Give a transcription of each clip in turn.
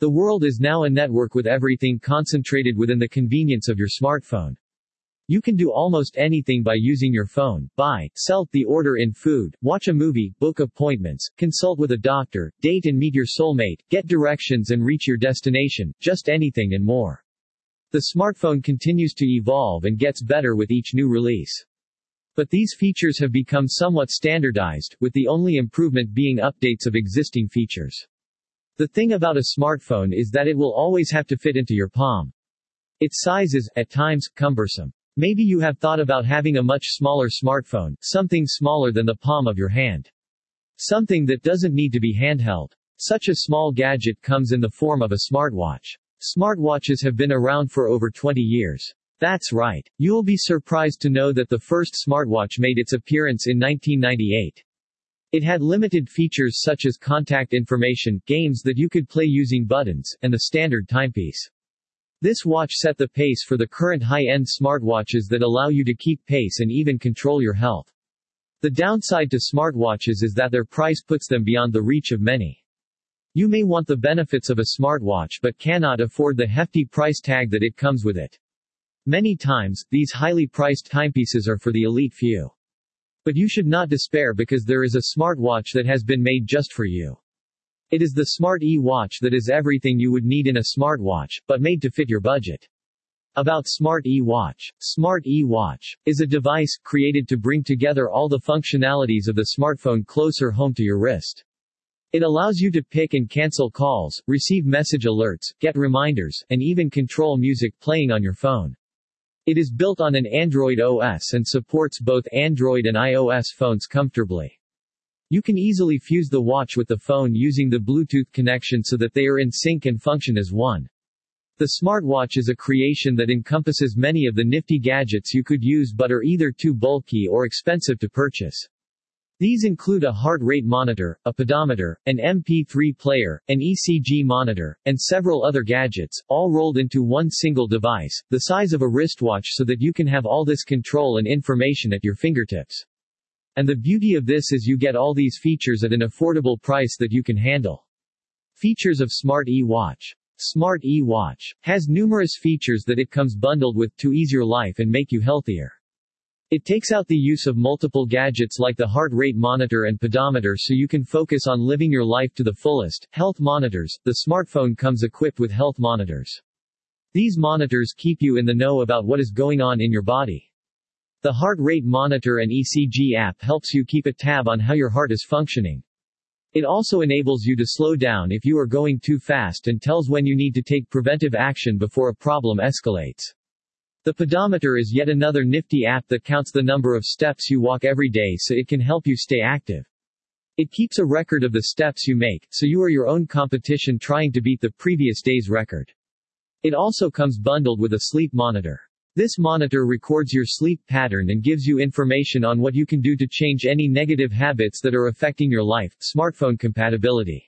The world is now a network with everything concentrated within the convenience of your smartphone. You can do almost anything by using your phone: buy, sell, the order in food, watch a movie, book appointments, consult with a doctor, date and meet your soulmate, get directions and reach your destination, just anything and more. The smartphone continues to evolve and gets better with each new release. But these features have become somewhat standardized, with the only improvement being updates of existing features. The thing about a smartphone is that it will always have to fit into your palm. Its size is, at times, cumbersome. Maybe you have thought about having a much smaller smartphone, something smaller than the palm of your hand. Something that doesn't need to be handheld. Such a small gadget comes in the form of a smartwatch. Smartwatches have been around for over 20 years. That's right. You'll be surprised to know that the first smartwatch made its appearance in 1998. It had limited features such as contact information, games that you could play using buttons, and the standard timepiece. This watch set the pace for the current high-end smartwatches that allow you to keep pace and even control your health. The downside to smartwatches is that their price puts them beyond the reach of many. You may want the benefits of a smartwatch but cannot afford the hefty price tag that it comes with it. Many times, these highly priced timepieces are for the elite few. But you should not despair because there is a smartwatch that has been made just for you. It is the Smart E-Watch that is everything you would need in a smartwatch, but made to fit your budget. About Smart E-Watch. Smart E-Watch is a device created to bring together all the functionalities of the smartphone closer home to your wrist. It allows you to pick and cancel calls, receive message alerts, get reminders, and even control music playing on your phone. It is built on an Android OS and supports both Android and iOS phones comfortably. You can easily fuse the watch with the phone using the Bluetooth connection so that they are in sync and function as one. The smartwatch is a creation that encompasses many of the nifty gadgets you could use but are either too bulky or expensive to purchase. These include a heart rate monitor, a pedometer, an MP3 player, an ECG monitor, and several other gadgets, all rolled into one single device, the size of a wristwatch so that you can have all this control and information at your fingertips. And the beauty of this is you get all these features at an affordable price that you can handle. Features of Smart E-Watch. Smart E-Watch has numerous features that it comes bundled with to ease your life and make you healthier. It takes out the use of multiple gadgets like the heart rate monitor and pedometer so you can focus on living your life to the fullest. Health monitors. The smartphone comes equipped with health monitors. These monitors keep you in the know about what is going on in your body. The heart rate monitor and ECG app helps you keep a tab on how your heart is functioning. It also enables you to slow down if you are going too fast and tells when you need to take preventive action before a problem escalates. The pedometer is yet another nifty app that counts the number of steps you walk every day so it can help you stay active. It keeps a record of the steps you make, so you are your own competition trying to beat the previous day's record. It also comes bundled with a sleep monitor. This monitor records your sleep pattern and gives you information on what you can do to change any negative habits that are affecting your life. Smartphone compatibility.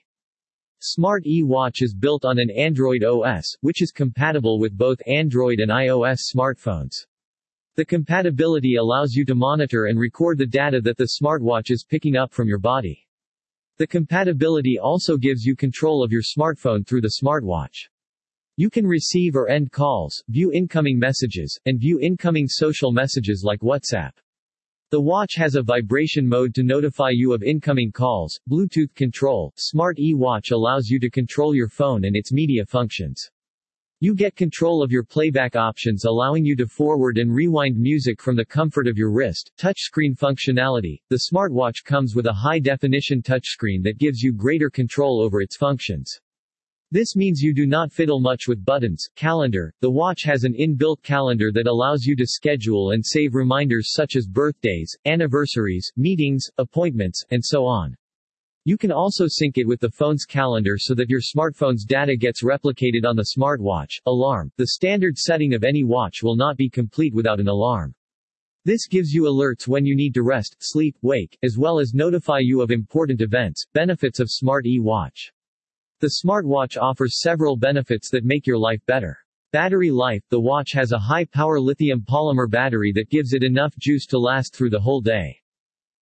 Smart E-Watch is built on an Android OS, which is compatible with both Android and iOS smartphones. The compatibility allows you to monitor and record the data that the smartwatch is picking up from your body. The compatibility also gives you control of your smartphone through the smartwatch. You can receive or end calls, view incoming messages, and view incoming social messages like WhatsApp. The watch has a vibration mode to notify you of incoming calls. Bluetooth control. Smart E-Watch allows you to control your phone and its media functions. You get control of your playback options, allowing you to forward and rewind music from the comfort of your wrist. Touchscreen functionality. The smartwatch comes with a high-definition touchscreen that gives you greater control over its functions. This means you do not fiddle much with buttons. Calendar. The watch has an inbuilt calendar that allows you to schedule and save reminders such as birthdays, anniversaries, meetings, appointments, and so on. You can also sync it with the phone's calendar so that your smartphone's data gets replicated on the smartwatch. Alarm. The standard setting of any watch will not be complete without an alarm. This gives you alerts when you need to rest, sleep, wake, as well as notify you of important events. Benefits of Smart E-Watch. The smartwatch offers several benefits that make your life better. Battery life. The watch has a high-power lithium polymer battery that gives it enough juice to last through the whole day.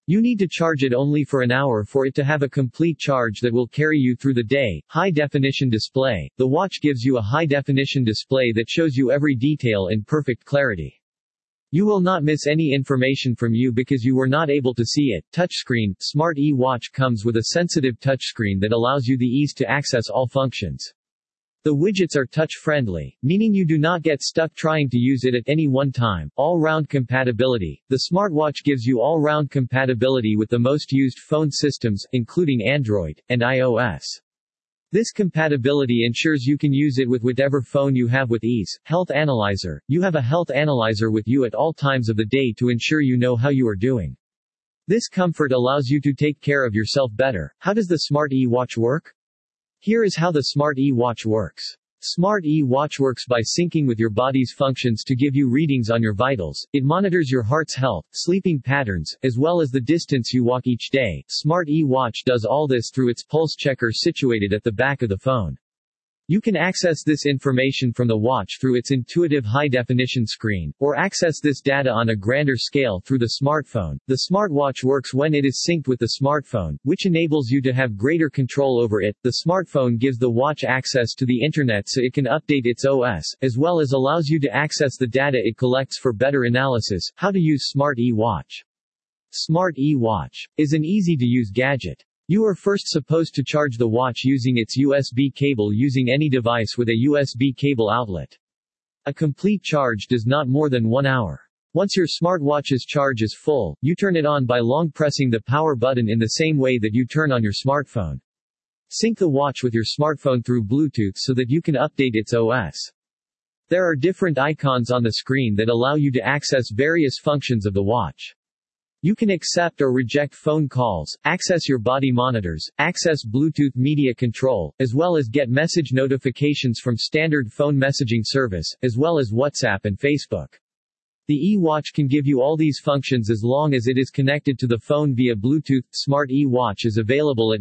You need to charge it only for an hour for it to have a complete charge that will carry you through the day. High-definition display. The watch gives you a high-definition display that shows you every detail in perfect clarity. You will not miss any information from you because you were not able to see it. Touchscreen. Smart e-watch comes with a sensitive touchscreen that allows you the ease to access all functions. The widgets are touch-friendly, meaning you do not get stuck trying to use it at any one time. All-round compatibility. The smartwatch gives you all-round compatibility with the most used phone systems, including Android and iOS. This compatibility ensures you can use it with whatever phone you have with ease. Health Analyzer. You have a health analyzer with you at all times of the day to ensure you know how you are doing. This comfort allows you to take care of yourself better. How does the Smart e-watch work? Here is how the Smart e-watch works. Smart e-watch works by syncing with your body's functions to give you readings on your vitals. It monitors your heart's health, sleeping patterns, as well as the distance you walk each day. Smart e-watch does all this through its pulse checker situated at the back of the phone. You can access this information from the watch through its intuitive high-definition screen, or access this data on a grander scale through the smartphone. The smartwatch works when it is synced with the smartphone, which enables you to have greater control over it. The smartphone gives the watch access to the internet so it can update its OS, as well as allows you to access the data it collects for better analysis. How to use Smart e-watch. Smart e-watch is an easy-to-use gadget. You are first supposed to charge the watch using its USB cable using any device with a USB cable outlet. A complete charge does not more than 1 hour. Once your smartwatch's charge is full, you turn it on by long pressing the power button in the same way that you turn on your smartphone. Sync the watch with your smartphone through Bluetooth so that you can update its OS. There are different icons on the screen that allow you to access various functions of the watch. You can accept or reject phone calls, access your body monitors, access Bluetooth media control, as well as get message notifications from standard phone messaging service, as well as WhatsApp and Facebook. The e-watch can give you all these functions as long as it is connected to the phone via Bluetooth. Smart e-watch is available at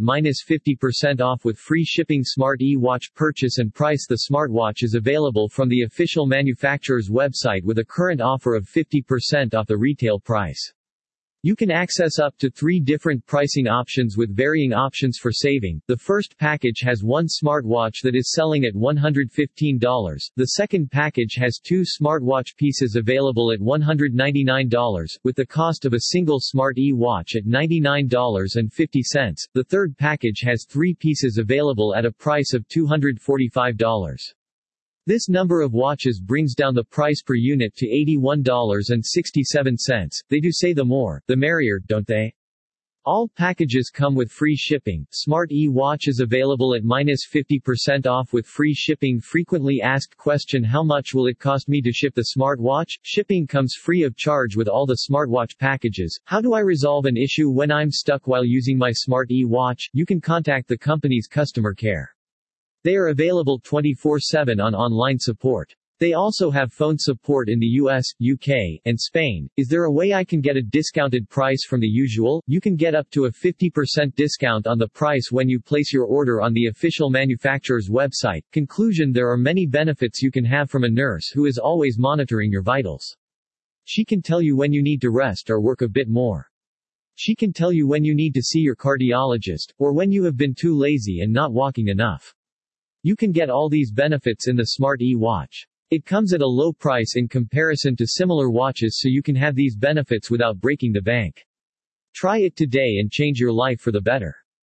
-50% off with free shipping. Smart e-watch purchase and price. The smartwatch is available from the official manufacturer's website with a current offer of 50% off the retail price. You can access up to 3 different pricing options with varying options for saving. The first package has one smartwatch that is selling at $115. The second package has 2 smartwatch pieces available at $199, with the cost of a single smart e-watch at $99.50. The third package has 3 pieces available at a price of $245. This number of watches brings down the price per unit to $81.67. They do say the more, the merrier, don't they? All packages come with free shipping. Smart e-watch is available at -50% off with free shipping. Frequently asked question: how much will it cost me to ship the smartwatch? Shipping comes free of charge with all the smartwatch packages. How do I resolve an issue when I'm stuck while using my smart e-watch? You can contact the company's customer care. They are available 24/7 on online support. They also have phone support in the US, UK, and Spain. Is there a way I can get a discounted price from the usual? You can get up to a 50% discount on the price when you place your order on the official manufacturer's website. Conclusion: there are many benefits you can have from a nurse who is always monitoring your vitals. She can tell you when you need to rest or work a bit more. She can tell you when you need to see your cardiologist, or when you have been too lazy and not walking enough. You can get all these benefits in the Smart e-watch. It comes at a low price in comparison to similar watches, so you can have these benefits without breaking the bank. Try it today and change your life for the better.